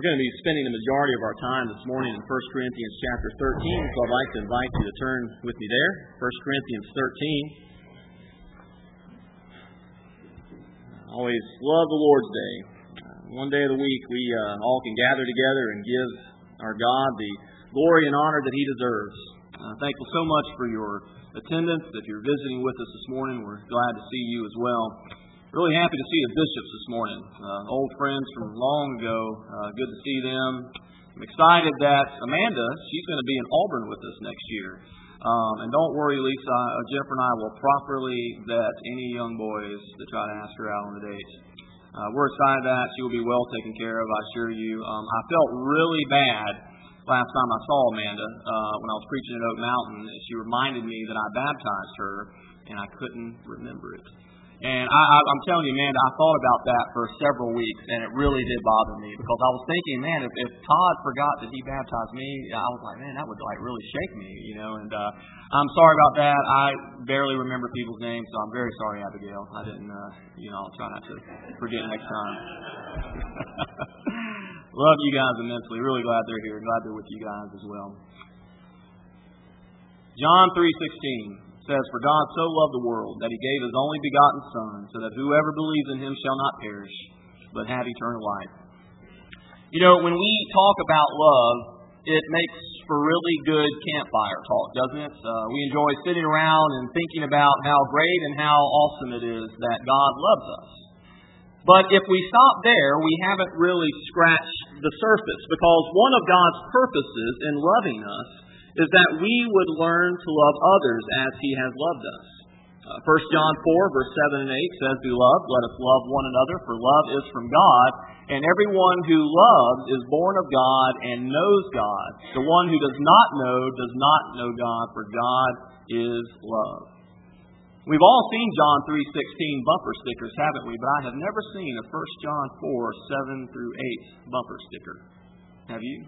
We're going to be spending the majority of our time this morning in 1 Corinthians chapter 13, so I'd like to invite you to turn with me there. 1 Corinthians 13. I always love the Lord's Day. One day of the week we all can gather together and give our God the glory and honor that He deserves. Thankful so much for your attendance. If you're visiting with us this morning, we're glad to see you as well. Really happy to see the bishops this morning. Old friends from long ago. Good to see them. I'm excited that Amanda, she's going to be in Auburn with us next year. And don't worry, Lisa, Jennifer and I will properly vet any young boys that try to ask her out on a date. We're excited that she will be well taken care of, I assure you. I felt really bad last time I saw Amanda when I was preaching at Oak Mountain. She reminded me that I baptized her, and I couldn't remember it. And I'm telling you, Amanda, I thought about that for several weeks, and it really did bother me because I was thinking, man, if Todd forgot that he baptized me, I was like, man, that would really shake me, you know. And I'm sorry about that. I barely remember people's names, so I'm very sorry, Abigail. I didn't, I'll try not to forget next time. Love you guys immensely. Really glad they're here. Glad they're with you guys as well. John 3:16. Says, "For God so loved the world that He gave His only begotten Son, so that whoever believes in Him shall not perish, but have eternal life." You know, when we talk about love, it makes for really good campfire talk, doesn't it? We enjoy sitting around and thinking about how great and how awesome it is that God loves us. But if we stop there, we haven't really scratched the surface, because one of God's purposes in loving us is that we would learn to love others as He has loved us. 1 John 4, verse 7 and 8 says, "Beloved, let us love one another, for love is from God, and everyone who loves is born of God and knows God. The one who does not know God, for God is love." We've all seen John 3:16 bumper stickers, haven't we? But I have never seen a 1 John 4, 7 through 8 bumper sticker. Have you?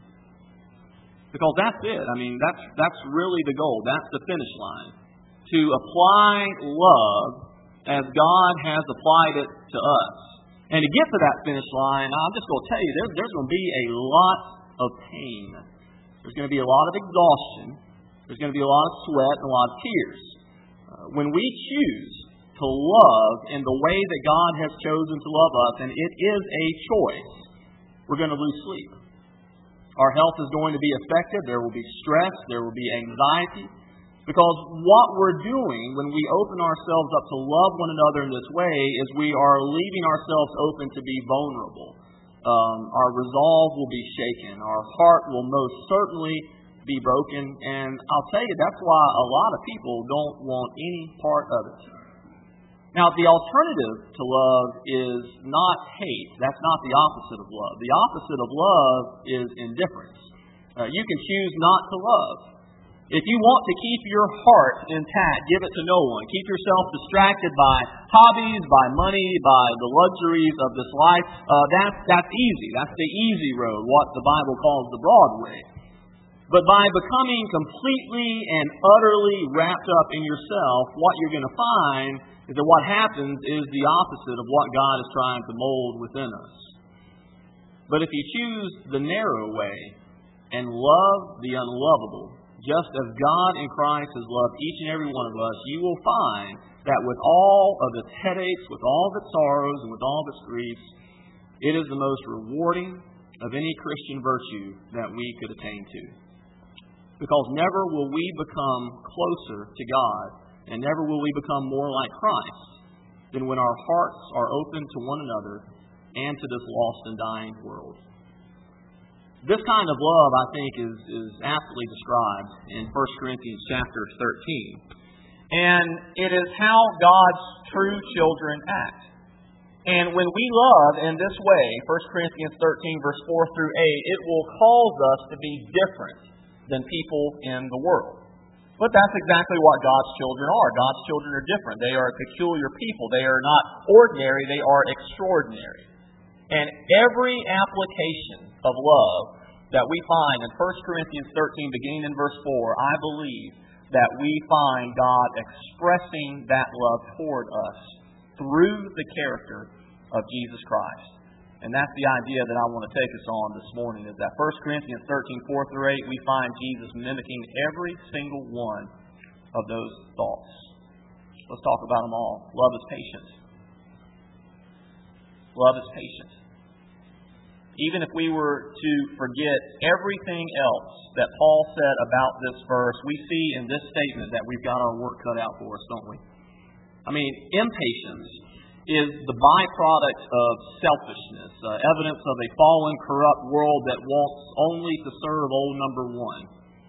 Because that's it. I mean, that's really the goal. That's the finish line. To apply love as God has applied it to us. And to get to that finish line, I'm just going to tell you, there's going to be a lot of pain. There's going to be a lot of exhaustion. There's going to be a lot of sweat and a lot of tears. When we choose to love in the way that God has chosen to love us, and it is a choice, we're going to lose sleep. Our health is going to be affected. There will be stress. There will be anxiety. Because what we're doing when we open ourselves up to love one another in this way is we are leaving ourselves open to be vulnerable. Our resolve will be shaken. Our heart will most certainly be broken. And I'll tell you, that's why a lot of people don't want any part of it. Now, the alternative to love is not hate. That's not the opposite of love. The opposite of love is indifference. You can choose not to love. If you want to keep your heart intact, give it to no one. Keep yourself distracted by hobbies, by money, by the luxuries of this life. That's easy. That's the easy road, what the Bible calls the broad way. But by becoming completely and utterly wrapped up in yourself, what you're going to find is that what happens is the opposite of what God is trying to mold within us. But if you choose the narrow way and love the unlovable, just as God in Christ has loved each and every one of us, you will find that with all of its headaches, with all of its sorrows, and with all of its griefs, it is the most rewarding of any Christian virtue that we could attain to. Because never will we become closer to God, and never will we become more like Christ than when our hearts are open to one another and to this lost and dying world. This kind of love, I think, is aptly described in 1 Corinthians chapter 13. And it is how God's true children act. And when we love in this way, 1 Corinthians 13, verse 4 through 8, it will cause us to be different than people in the world. But that's exactly what God's children are. God's children are different. They are a peculiar people. They are not ordinary. They are extraordinary. And every application of love that we find in 1 Corinthians 13, beginning in verse 4, I believe that we find God expressing that love toward us through the character of Jesus Christ. And that's the idea that I want to take us on this morning, is that 1 Corinthians 13:4-8, we find Jesus mimicking every single one of those thoughts. Let's talk about them all. Love is patient. Love is patient. Even if we were to forget everything else that Paul said about this verse, we see in this statement that we've got our work cut out for us, don't we? I mean, impatience is the byproduct of selfishness, evidence of a fallen, corrupt world that wants only to serve old number one.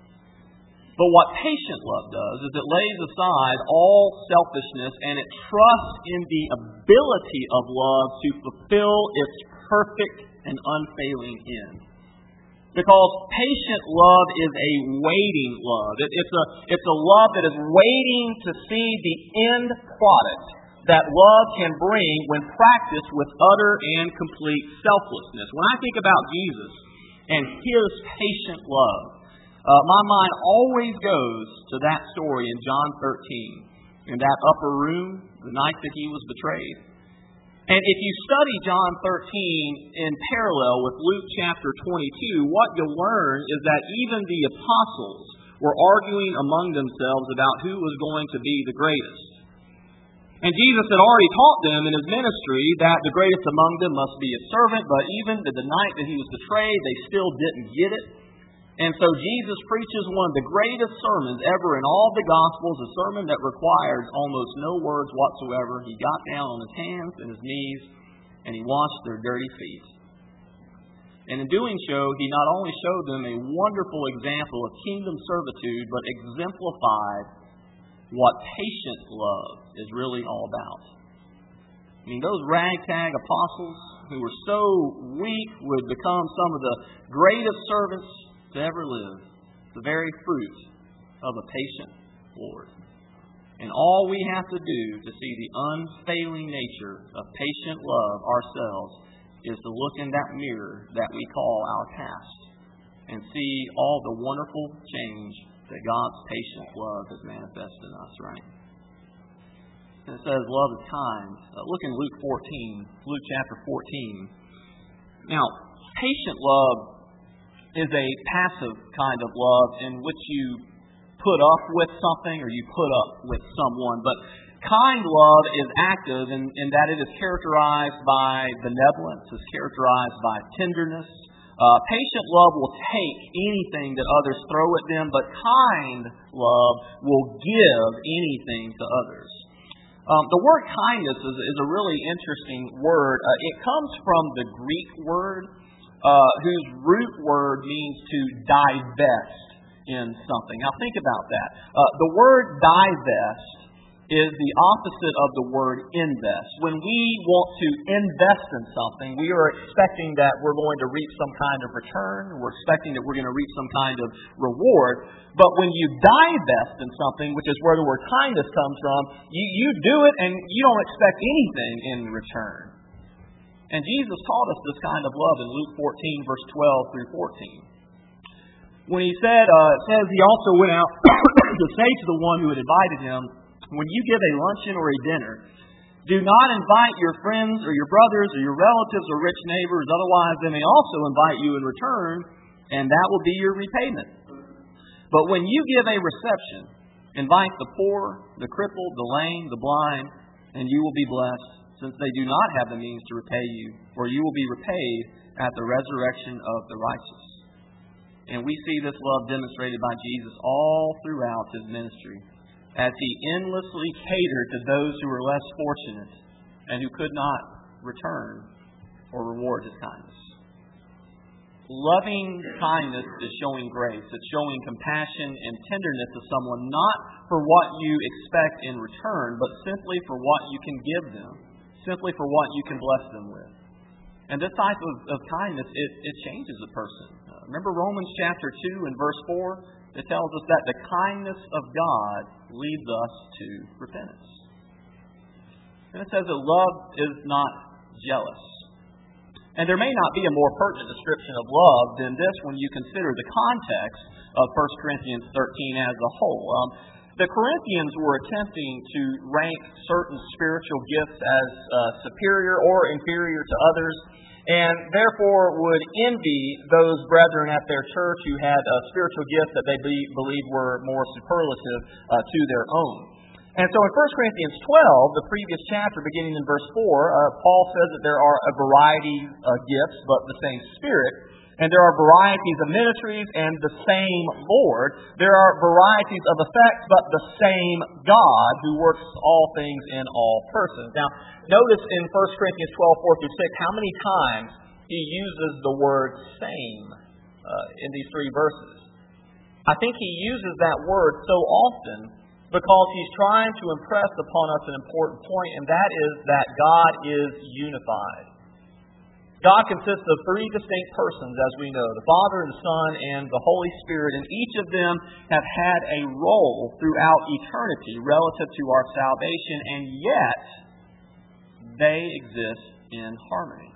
But what patient love does is it lays aside all selfishness and it trusts in the ability of love to fulfill its perfect and unfailing end. Because patient love is a waiting love. It's a love that is waiting to see the end product that love can bring when practiced with utter and complete selflessness. When I think about Jesus and His patient love, my mind always goes to that story in John 13, in that upper room, the night that He was betrayed. And if you study John 13 in parallel with Luke chapter 22, what you'll learn is that even the apostles were arguing among themselves about who was going to be the greatest. And Jesus had already taught them in His ministry that the greatest among them must be a servant, but even the night that He was betrayed, they still didn't get it. And so Jesus preaches one of the greatest sermons ever in all the Gospels, a sermon that requires almost no words whatsoever. He got down on His hands and His knees, and He washed their dirty feet. And in doing so, He not only showed them a wonderful example of kingdom servitude, but exemplified what patient love is really all about. I mean, those ragtag apostles who were so weak would become some of the greatest servants to ever live. The very fruit of a patient Lord. And all we have to do to see the unfailing nature of patient love ourselves is to look in that mirror that we call our past and see all the wonderful change that God's patient love has manifested in us, right? And it says love is kind. Look in Luke chapter 14. Now, patient love is a passive kind of love in which you put up with something or you put up with someone. But kind love is active in that it is characterized by benevolence, is characterized by tenderness. Patient love will take anything that others throw at them, but kind love will give anything to others. The word kindness is a really interesting word. It comes from the Greek word, whose root word means to divest in something. Now think about that. The word divest is the opposite of the word invest. When we want to invest in something, we are expecting that we're going to reap some kind of return. We're expecting that we're going to reap some kind of reward. But when you divest in something, which is where the word kindness comes from, you do it and you don't expect anything in return. And Jesus taught us this kind of love in Luke 14, verse 12 through 14. When He said, it says He also went out to say to the one who had invited Him, when you give a luncheon or a dinner, do not invite your friends or your brothers or your relatives or rich neighbors, otherwise they may also invite you in return, and that will be your repayment. But when you give a reception, invite the poor, the crippled, the lame, the blind, and you will be blessed, since they do not have the means to repay you, for you will be repaid at the resurrection of the righteous. And we see this love demonstrated by Jesus all throughout His ministry, as He endlessly catered to those who were less fortunate and who could not return or reward His kindness. Loving kindness is showing grace. It's showing compassion and tenderness to someone, not for what you expect in return, but simply for what you can give them, simply for what you can bless them with. And this type of kindness, it changes a person. Remember Romans chapter 2 and verse 4? It tells us that the kindness of God leads us to repentance. And it says that love is not jealous. And there may not be a more pertinent description of love than this when you consider the context of 1 Corinthians 13 as a whole. The Corinthians were attempting to rank certain spiritual gifts as superior or inferior to others. and therefore would envy those brethren at their church who had spiritual gifts that they believed were more superlative to their own. And so in 1 Corinthians 12, the previous chapter, beginning in verse 4, Paul says that there are a variety of gifts, but the same Spirit. And there are varieties of ministries and the same Lord. There are varieties of effects, but the same God who works all things in all persons. Now, notice in 1 Corinthians 12:4-6, how many times he uses the word same in these three verses. I think he uses that word so often because he's trying to impress upon us an important point, and that is that God is unified. God consists of three distinct persons, as we know, the Father and the Son and the Holy Spirit, and each of them have had a role throughout eternity relative to our salvation, and yet they exist in harmony.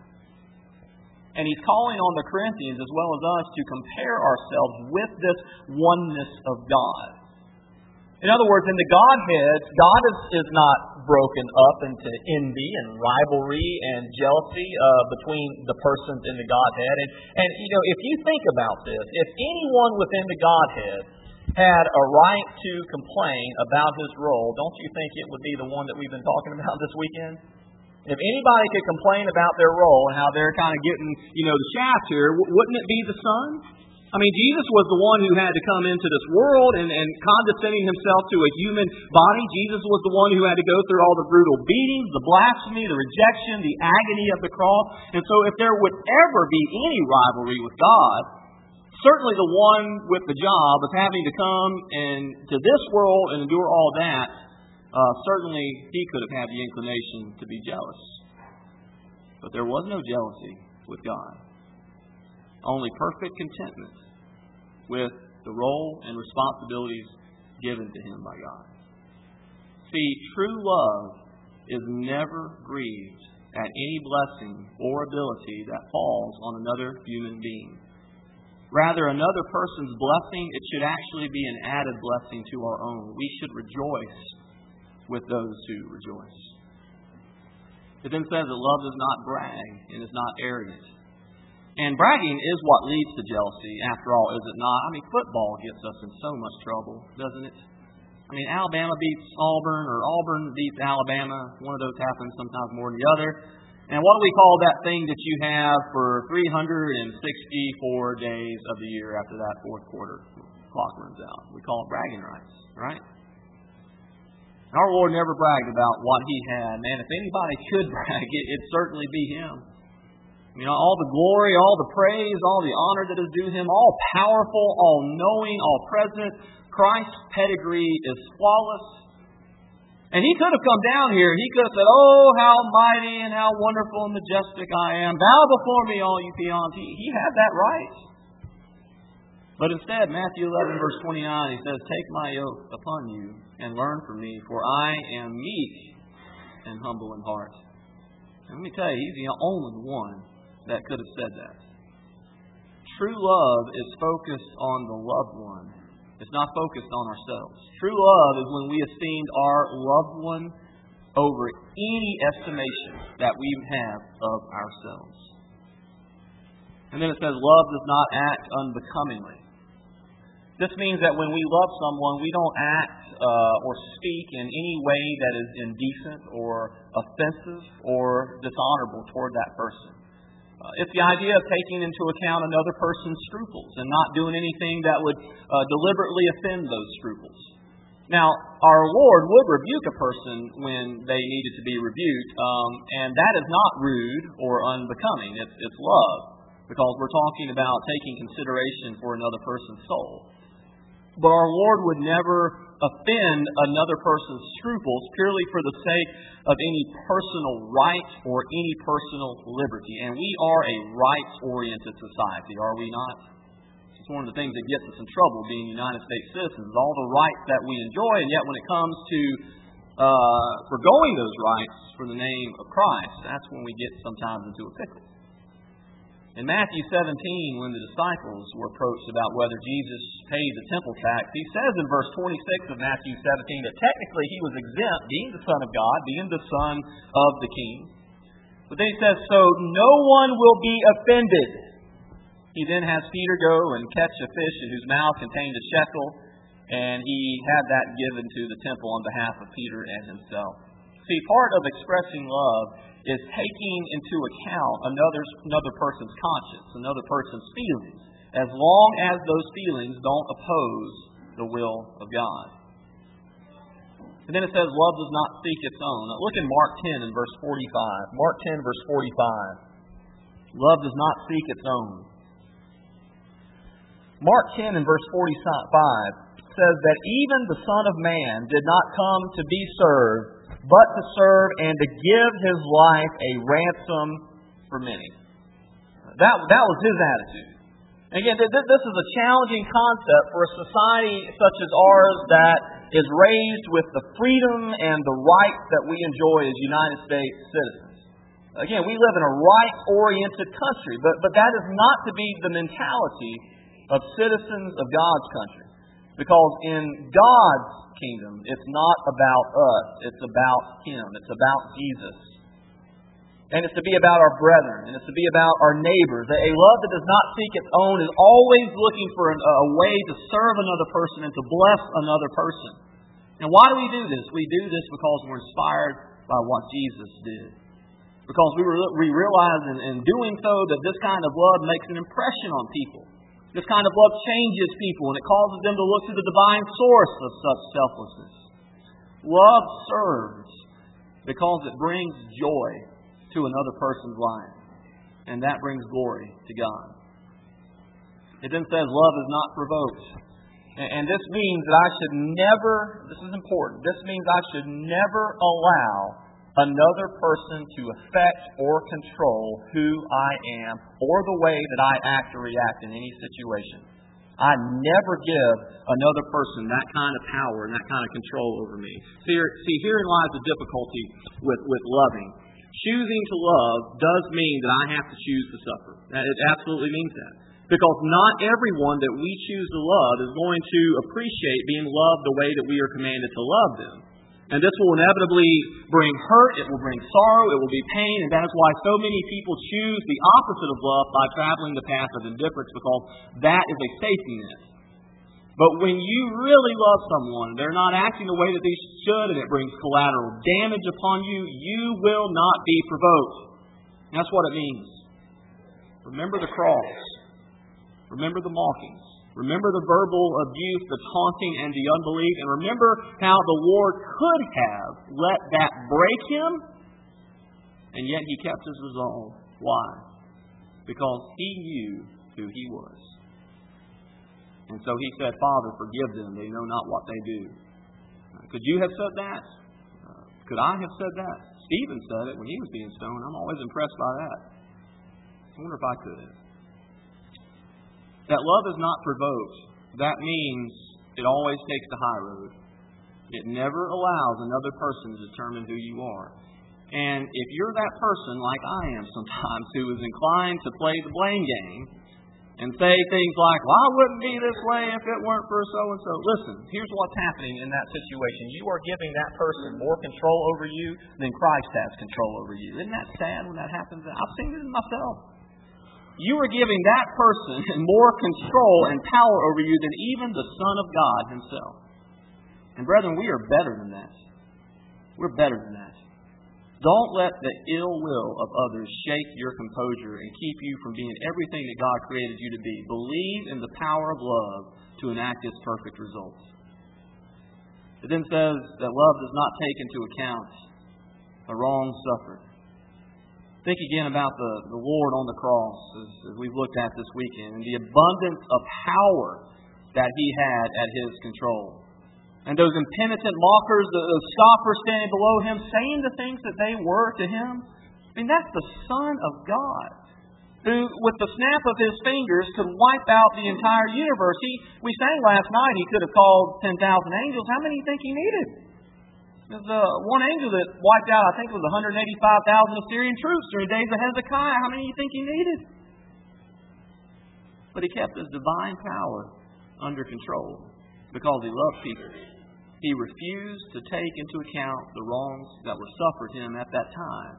And he's calling on the Corinthians as well as us to compare ourselves with this oneness of God. In other words, in the Godhead, God is not broken up into envy and rivalry and jealousy between the persons in the Godhead. And if you think about this, if anyone within the Godhead had a right to complain about his role, don't you think it would be the one that we've been talking about this weekend? If anybody could complain about their role and how they're kind of getting, the shaft here, wouldn't it be the Son? I mean, Jesus was the one who had to come into this world and condescending himself to a human body. Jesus was the one who had to go through all the brutal beatings, the blasphemy, the rejection, the agony of the cross. And so if there would ever be any rivalry with God, certainly the one with the job of having to come to this world and endure all that, certainly he could have had the inclination to be jealous. But there was no jealousy with God. Only perfect contentment with the role and responsibilities given to him by God. See, true love is never grieved at any blessing or ability that falls on another human being. Rather, another person's blessing, it should actually be an added blessing to our own. We should rejoice with those who rejoice. It then says that love does not brag and is not arrogant. And bragging is what leads to jealousy, after all, is it not? I mean, football gets us in so much trouble, doesn't it? I mean, Alabama beats Auburn, or Auburn beats Alabama. One of those happens sometimes more than the other. And what do we call that thing that you have for 364 days of the year after that fourth quarter clock runs out? We call it bragging rights, right? Our Lord never bragged about what he had. Man, if anybody could brag, it'd certainly be him. All the glory, all the praise, all the honor that is due him, all powerful, all knowing, all present. Christ's pedigree is flawless. And he could have come down here. He could have said, "Oh, how mighty and how wonderful and majestic I am. Bow before me, all you peons." He had that right. But instead, Matthew 11, verse 29, he says, "Take my yoke upon you and learn from me, for I am meek and humble in heart." And let me tell you, he's the only one that could have said that. True love is focused on the loved one. It's not focused on ourselves. True love is when we esteemed our loved one over any estimation that we have of ourselves. And then it says, love does not act unbecomingly. This means that when we love someone, we don't act or speak in any way that is indecent or offensive or dishonorable toward that person. It's the idea of taking into account another person's scruples and not doing anything that would deliberately offend those scruples. Now, our Lord would rebuke a person when they needed to be rebuked, and that is not rude or unbecoming. It's love, because we're talking about taking consideration for another person's soul. But our Lord would never offend another person's scruples purely for the sake of any personal right or any personal liberty. And we are a rights-oriented society, are we not? It's one of the things that gets us in trouble being United States citizens, all the rights that we enjoy, and yet when it comes to forgoing those rights for the name of Christ, that's when we get sometimes into a pickle. In Matthew 17, when the disciples were approached about whether Jesus paid the temple tax, he says in verse 26 of Matthew 17 that technically he was exempt, being the Son of God, being the Son of the King. But then he says, so no one will be offended. He then has Peter go and catch a fish whose mouth contained a shekel, and he had that given to the temple on behalf of Peter and himself. See, part of expressing love is taking into account another person's conscience, another person's feelings, as long as those feelings don't oppose the will of God. And then it says, love does not seek its own. Now look in Mark 10 and verse 45. Mark 10 verse 45. Love does not seek its own. Mark 10 and verse 45 says that even the Son of Man did not come to be served, but to serve and to give His life a ransom for many. That was His attitude. Again, this is a challenging concept for a society such as ours that is raised with the freedom and the rights that we enjoy as United States citizens. Again, we live in a right-oriented country, but that is not to be the mentality of citizens of God's country. Because in God's kingdom, it's not about us, it's about Him, it's about Jesus. And it's to be about our brethren, and it's to be about our neighbors. A love that does not seek its own is always looking for a way to serve another person and to bless another person. And why do we do this? We do this because we're inspired by what Jesus did. Because we realize in doing so that this kind of love makes an impression on people. This kind of love changes people, and it causes them to look to the divine source of such selflessness. Love serves because it brings joy to another person's life, and that brings glory to God. It then says love is not provoked. And this means that I should never, this is important, this means I should never allow another person to affect or control who I am or the way that I act or react in any situation. I never give another person that kind of power and that kind of control over me. See, herein lies the difficulty with loving. Choosing to love does mean that I have to choose to suffer. It absolutely means that. Because not everyone that we choose to love is going to appreciate being loved the way that we are commanded to love them. And this will inevitably bring hurt, it will bring sorrow, it will be pain, and that is why so many people choose the opposite of love by traveling the path of indifference, because that is a safety net. But when you really love someone, they're not acting the way that they should, and it brings collateral damage upon you, you will not be provoked. That's what it means. Remember the cross. Remember the mockings. Remember the verbal abuse, the taunting, and the unbelief. And remember how the Lord could have let that break Him, and yet He kept His resolve. Why? Because He knew who He was. And so He said, Father, forgive them. They know not what they do. Could you have said that? Could I have said that? Stephen said it when he was being stoned. I'm always impressed by that. I wonder if I could have. That love is not provoked. That means it always takes the high road. It never allows another person to determine who you are. And if you're that person, like I am sometimes, who is inclined to play the blame game and say things like, well, I wouldn't be this way if it weren't for so-and-so. Listen, here's what's happening in that situation. You are giving that person more control over you than Christ has control over you. Isn't that sad when that happens? I've seen it myself. You are giving that person more control and power over you than even the Son of God Himself. And brethren, we are better than that. We're better than that. Don't let the ill will of others shake your composure and keep you from being everything that God created you to be. Believe in the power of love to enact its perfect results. It then says that love does not take into account a wrong suffered. Think again about the Lord on the cross as we've looked at this weekend, and the abundance of power that He had at His control. And those impenitent mockers, those scoffers standing below Him, saying the things that they were to Him. I mean, that's the Son of God, who, with the snap of His fingers, could wipe out the entire universe. We sang last night, He could have called 10,000 angels. How many do you think He needed? There's one angel that wiped out, I think it was 185,000 Assyrian troops during the days of Hezekiah. How many do you think He needed? But He kept His divine power under control because He loved people. He refused to take into account the wrongs that were suffered Him at that time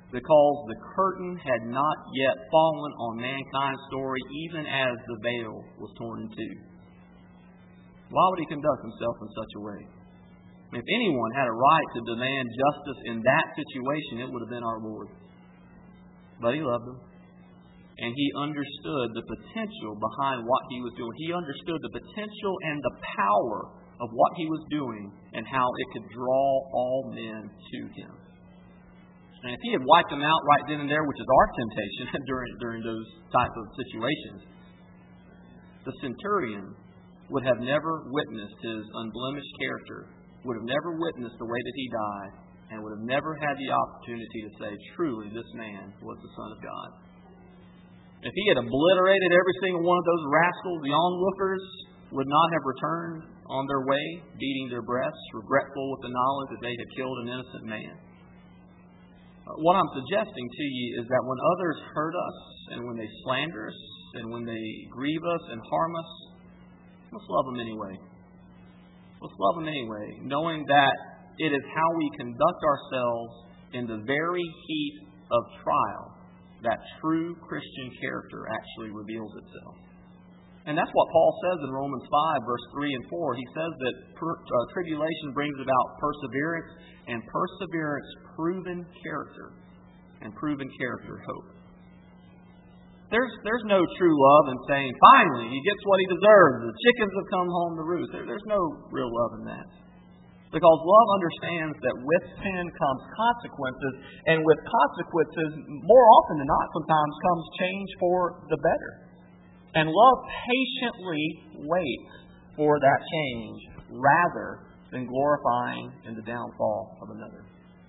because the curtain had not yet fallen on mankind's story, even as the veil was torn in two. Why would he conduct himself in such a way? If anyone had a right to demand justice in that situation, it would have been our Lord. But he loved them. And he understood the potential behind what he was doing. He understood the potential and the power of what he was doing and how it could draw all men to him. And if he had wiped them out right then and there, which is our temptation during those type of situations, the centurion would have never witnessed his unblemished character, would have never witnessed the way that he died, and would have never had the opportunity to say, truly, this man was the Son of God. If he had obliterated every single one of those rascals, the onlookers would not have returned on their way, beating their breasts, regretful with the knowledge that they had killed an innocent man. What I'm suggesting to you is that when others hurt us, and when they slander us, and when they grieve us and harm us, let's love them anyway. Let's love them anyway, knowing that it is how we conduct ourselves in the very heat of trial that true Christian character actually reveals itself. And that's what Paul says in Romans 5, verse 3 and 4. He says that tribulation brings about perseverance, and perseverance proven character, and proven character hope. There's no true love in saying, finally, he gets what he deserves. The chickens have come home to roost. There's no real love in that. Because love understands that with sin comes consequences, and with consequences, more often than not, sometimes comes change for the better. And love patiently waits for that change rather than glorifying in the downfall of another.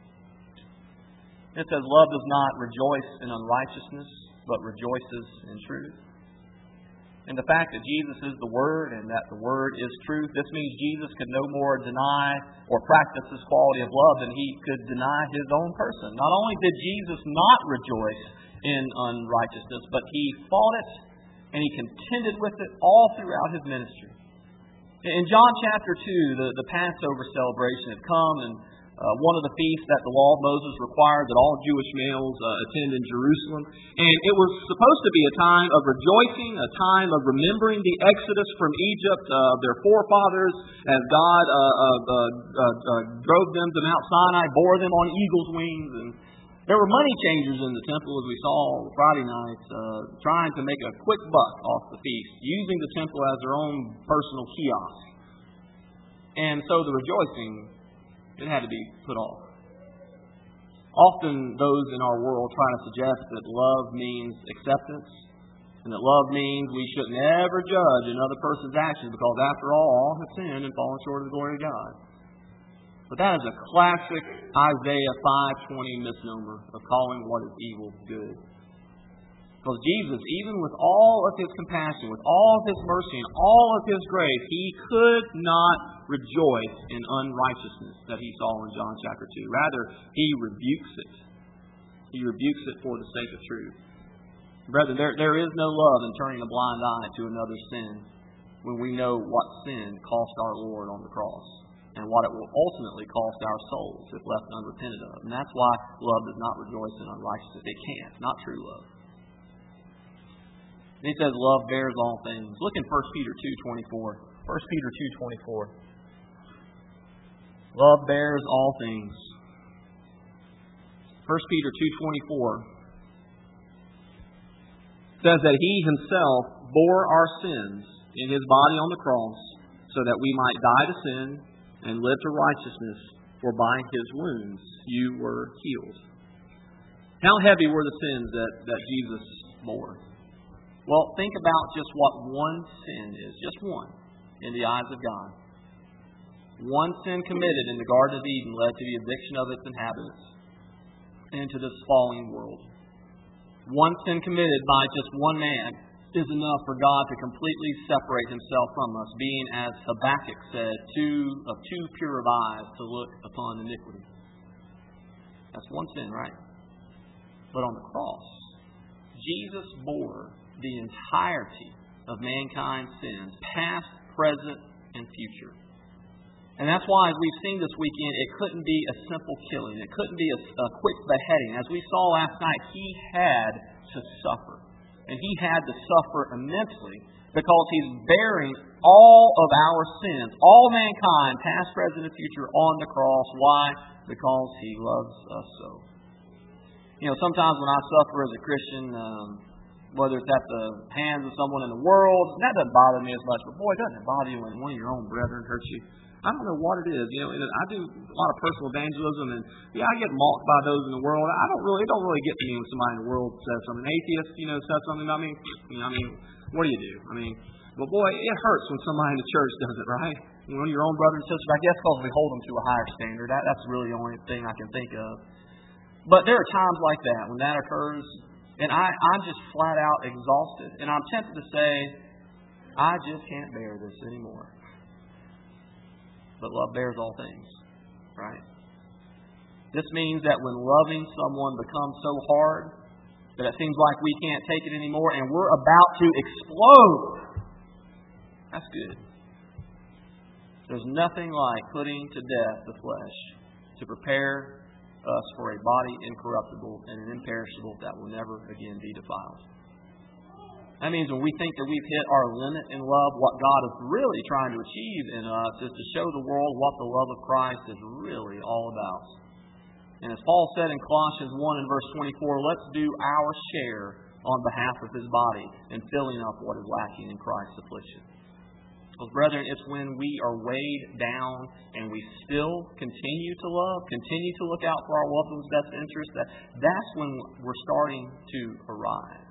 It says love does not rejoice in unrighteousness, but rejoices in truth. And the fact that Jesus is the Word and that the Word is truth, this means Jesus could no more deny or practice this quality of love than he could deny his own person. Not only did Jesus not rejoice in unrighteousness, but he fought it and he contended with it all throughout his ministry. In John chapter 2, the Passover celebration had come, and one of the feasts that the law of Moses required that all Jewish males attend in Jerusalem. And it was supposed to be a time of rejoicing, a time of remembering the exodus from Egypt, their forefathers, as God drove them to Mount Sinai, bore them on eagle's wings. And there were money changers in the temple, as we saw Friday night, trying to make a quick buck off the feast, using the temple as their own personal kiosk. And so the rejoicing, it had to be put off. Often those in our world try to suggest that love means acceptance, and that love means we should never judge another person's actions because after all have sinned and fallen short of the glory of God. But that is a classic Isaiah 5:20 misnomer of calling what is evil good. Because Jesus, even with all of his compassion, with all of his mercy, and all of his grace, he could not rejoice in unrighteousness that he saw in John chapter 2. Rather, he rebukes it. He rebukes it for the sake of truth. Brethren, there is no love in turning a blind eye to another's sin when we know what sin cost our Lord on the cross and what it will ultimately cost our souls if left unrepented of. And that's why love does not rejoice in unrighteousness. It can't. Not true love. And he says love bears all things. Look in 1 Peter 2:24. 1 Peter 2:24. Love bears all things. 1 Peter 2:24 says that he himself bore our sins in his body on the cross so that we might die to sin and live to righteousness, for by his wounds you were healed. How heavy were the sins that Jesus bore? Well, think about just what one sin is, just one, in the eyes of God. One sin committed in the Garden of Eden led to the eviction of its inhabitants into this falling world. One sin committed by just one man is enough for God to completely separate himself from us, being, as Habakkuk said, too pure of eyes to look upon iniquity. That's one sin, right? But on the cross, Jesus bore the entirety of mankind's sins, past, present, and future. And that's why, as we've seen this weekend, it couldn't be a simple killing. It couldn't be a quick beheading. As we saw last night, he had to suffer. And he had to suffer immensely because he's bearing all of our sins, all mankind, past, present, and future, on the cross. Why? Because he loves us so. You know, sometimes when I suffer as a Christian, whether it's at the hands of someone in the world, that doesn't bother me as much. But boy, doesn't it bother you when one of your own brethren hurts you? I don't know what it is. You know, I do a lot of personal evangelism, and yeah, I get mocked by those in the world. It don't really get to me when somebody in the world says something. An atheist, says something about me. What do you do? But boy, it hurts when somebody in the church does it, right? One of your own brothers and sisters. I guess because we hold them to a higher standard. That's really the only thing I can think of. But there are times like that when that occurs, and I'm just flat out exhausted, and I'm tempted to say, I just can't bear this anymore. But love bears all things, right? This means that when loving someone becomes so hard that it seems like we can't take it anymore and we're about to explode, that's good. There's nothing like putting to death the flesh to prepare us for a body incorruptible and an imperishable that will never again be defiled. That means when we think that we've hit our limit in love, what God is really trying to achieve in us is to show the world what the love of Christ is really all about. And as Paul said in Colossians 1 and verse 24, let's do our share on behalf of His body in filling up what is lacking in Christ's affliction. Because, brethren, it's when we are weighed down and we still continue to love, continue to look out for our loved one's best interest, that's when we're starting to arrive.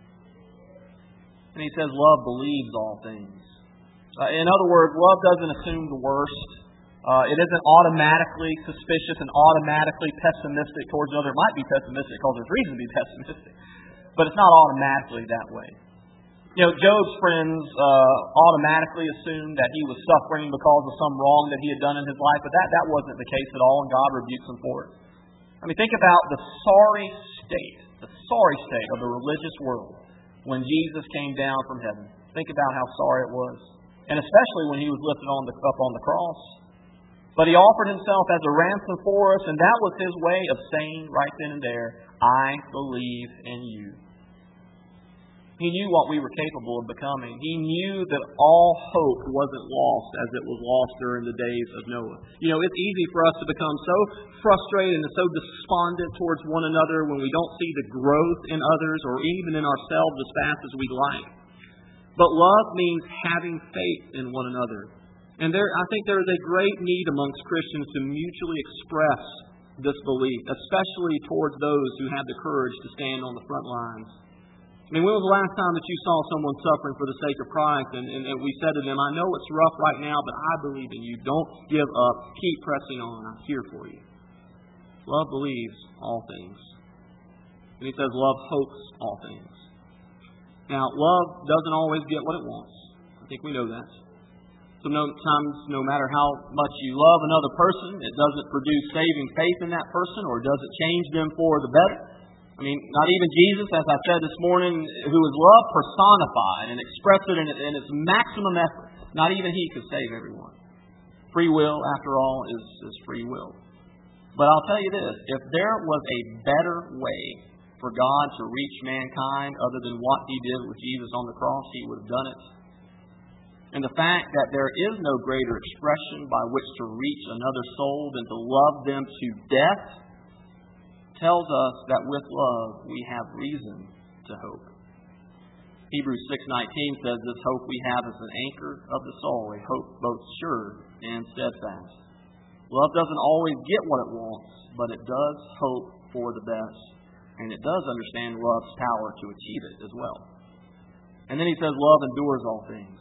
And he says, love believes all things. In other words, love doesn't assume the worst. It isn't automatically suspicious and automatically pessimistic towards others. It might be pessimistic because there's reason to be pessimistic. But it's not automatically that way. Job's friends automatically assumed that he was suffering because of some wrong that he had done in his life. But that wasn't the case at all, and God rebukes him for it. Think about the sorry state of the religious world when Jesus came down from heaven. Think about how sorry it was. And especially when He was lifted up on the cross. But He offered Himself as a ransom for us, and that was His way of saying right then and there, I believe in you. He knew what we were capable of becoming. He knew that all hope wasn't lost as it was lost during the days of Noah. It's easy for us to become so frustrated and so despondent towards one another when we don't see the growth in others or even in ourselves as fast as we'd like. But love means having faith in one another. And I think there is a great need amongst Christians to mutually express this belief, especially towards those who have the courage to stand on the front lines. When was the last time that you saw someone suffering for the sake of Christ and we said to them, I know it's rough right now, but I believe in you. Don't give up. Keep pressing on. I'm here for you. Love believes all things. And he says love hopes all things. Now, love doesn't always get what it wants. I think we know that. Sometimes, no matter how much you love another person, it doesn't produce saving faith in that person or does it change them for the better. Not even Jesus, as I said this morning, who is love personified and expressed it in its maximum effort. Not even He could save everyone. Free will, after all, is free will. But I'll tell you this, if there was a better way for God to reach mankind other than what He did with Jesus on the cross, He would have done it. And the fact that there is no greater expression by which to reach another soul than to love them to death tells us that with love we have reason to hope. Hebrews 6:19 says this hope we have is an anchor of the soul, a hope both sure and steadfast. Love doesn't always get what it wants, but it does hope for the best. And it does understand love's power to achieve it as well. And then he says love endures all things.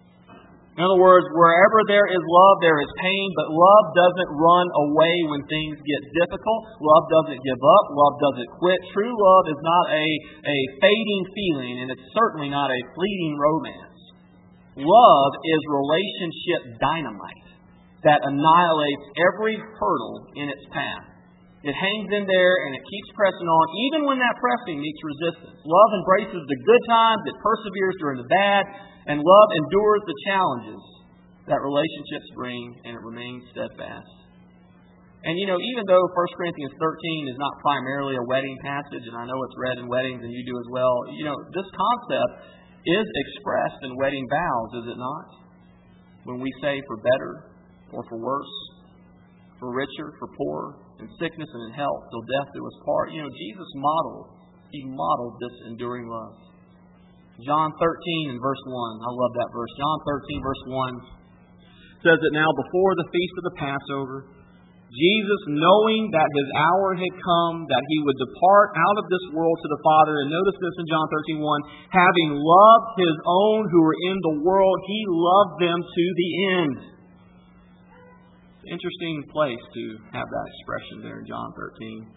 In other words, wherever there is love, there is pain, but love doesn't run away when things get difficult. Love doesn't give up. Love doesn't quit. True love is not a fading feeling, and it's certainly not a fleeting romance. Love is relationship dynamite that annihilates every hurdle in its path. It hangs in there and it keeps pressing on, even when that pressing meets resistance. Love embraces the good times, it perseveres during the bad, and love endures the challenges that relationships bring, and it remains steadfast. And even though 1 Corinthians 13 is not primarily a wedding passage, and I know it's read in weddings and you do as well, this concept is expressed in wedding vows, is it not? When we say for better or for worse, for richer, for poorer, in sickness and in health, till death do us part. Jesus modeled this enduring love. John 13 and verse 1, I love that verse. John 13 verse 1 says that now before the feast of the Passover, Jesus, knowing that His hour had come, that He would depart out of this world to the Father, and notice this in John 13:1, having loved His own who were in the world, He loved them to the end. It's an interesting place to have that expression there in John 13.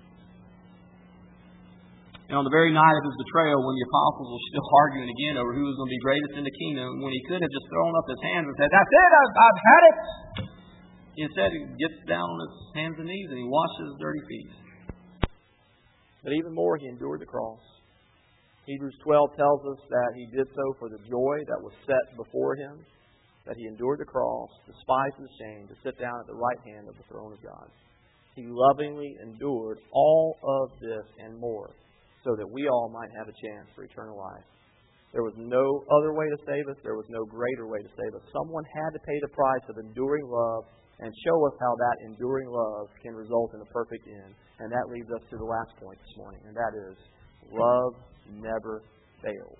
And on the very night of His betrayal, when the apostles were still arguing again over who was going to be greatest in the kingdom, when He could have just thrown up His hands and said, "That's it, I've had it," instead, He gets down on His hands and knees and He washes His dirty feet. But even more, He endured the cross. Hebrews 12 tells us that He did so for the joy that was set before Him, that He endured the cross, despised the shame, to sit down at the right hand of the throne of God. He lovingly endured all of this and more, so that we all might have a chance for eternal life. There was no other way to save us. There was no greater way to save us. Someone had to pay the price of enduring love and show us how that enduring love can result in a perfect end. And that leads us to the last point this morning, and that is, love never fails.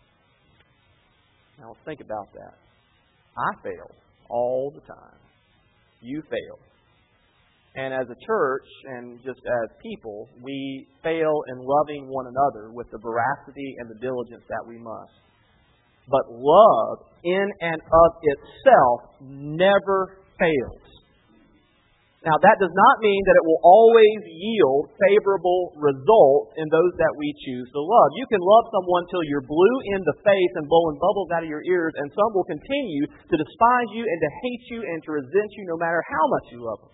Now, think about that. I fail all the time. You fail. And as a church, and just as people, we fail in loving one another with the veracity and the diligence that we must. But love, in and of itself, never fails. Now, that does not mean that it will always yield favorable results in those that we choose to love. You can love someone till you're blue in the face and blowing bubbles out of your ears, and some will continue to despise you and to hate you and to resent you no matter how much you love them.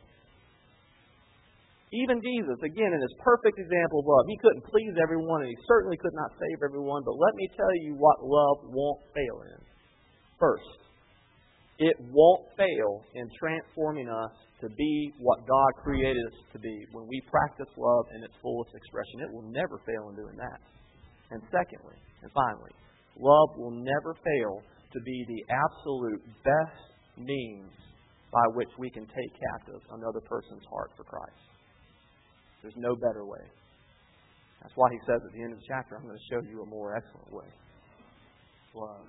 Even Jesus, again, in His perfect example of love, He couldn't please everyone, and He certainly could not save everyone, but let me tell you what love won't fail in. First, it won't fail in transforming us to be what God created us to be. When we practice love in its fullest expression, it will never fail in doing that. And secondly, and finally, love will never fail to be the absolute best means by which we can take captive another person's heart for Christ. There's no better way. That's why He says at the end of the chapter, I'm going to show you a more excellent way. Love.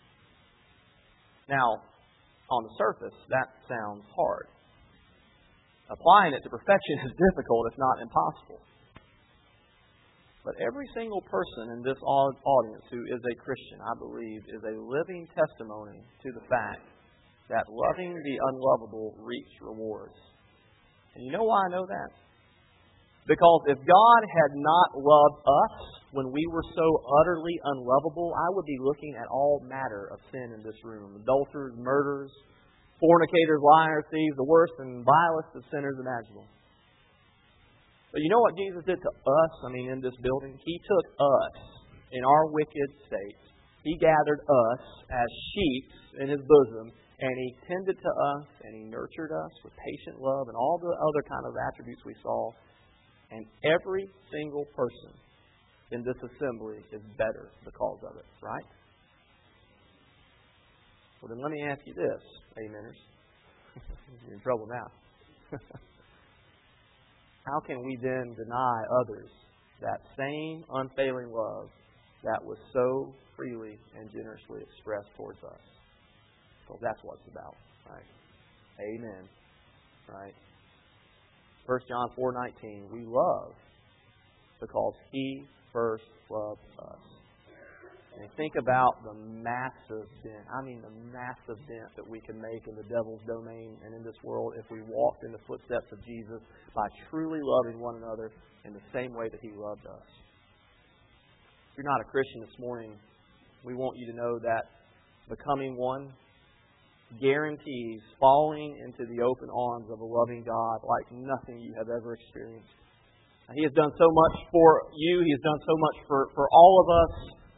Now, on the surface, that sounds hard. Applying it to perfection is difficult, if not impossible. But every single person in this audience who is a Christian, I believe, is a living testimony to the fact that loving the unlovable reaps rewards. And you know why I know that? Because if God had not loved us when we were so utterly unlovable, I would be looking at all matter of sin in this room. Adulterers, murderers, fornicators, liars, thieves, the worst and vilest of sinners imaginable. But you know what Jesus did to us, in this building? He took us in our wicked state. He gathered us as sheep in His bosom, and He tended to us, and He nurtured us with patient love and all the other kind of attributes we saw. And every single person in this assembly is better because of it, right? Well, then let me ask you this, ameners. You're in trouble now. How can we then deny others that same unfailing love that was so freely and generously expressed towards us? Because that's what it's about, right? Amen. Right? 1 John 4:19, we love because He first loved us. And think about the massive dent, the massive dent that we can make in the devil's domain and in this world if we walked in the footsteps of Jesus by truly loving one another in the same way that He loved us. If you're not a Christian this morning, we want you to know that becoming one guarantees falling into the open arms of a loving God like nothing you have ever experienced. He has done so much for you. He has done so much for all of us.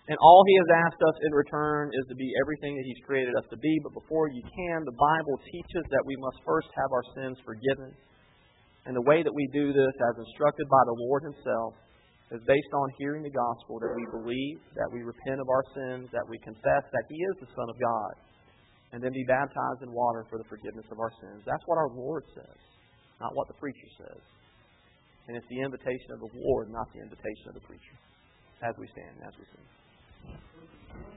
And all He has asked us in return is to be everything that He's created us to be. But before you can, the Bible teaches that we must first have our sins forgiven. And the way that we do this, as instructed by the Lord Himself, is based on hearing the gospel, that we believe, that we repent of our sins, that we confess that He is the Son of God, and then be baptized in water for the forgiveness of our sins. That's what our Lord says, not what the preacher says. And it's the invitation of the Lord, not the invitation of the preacher. As we stand, as we sing.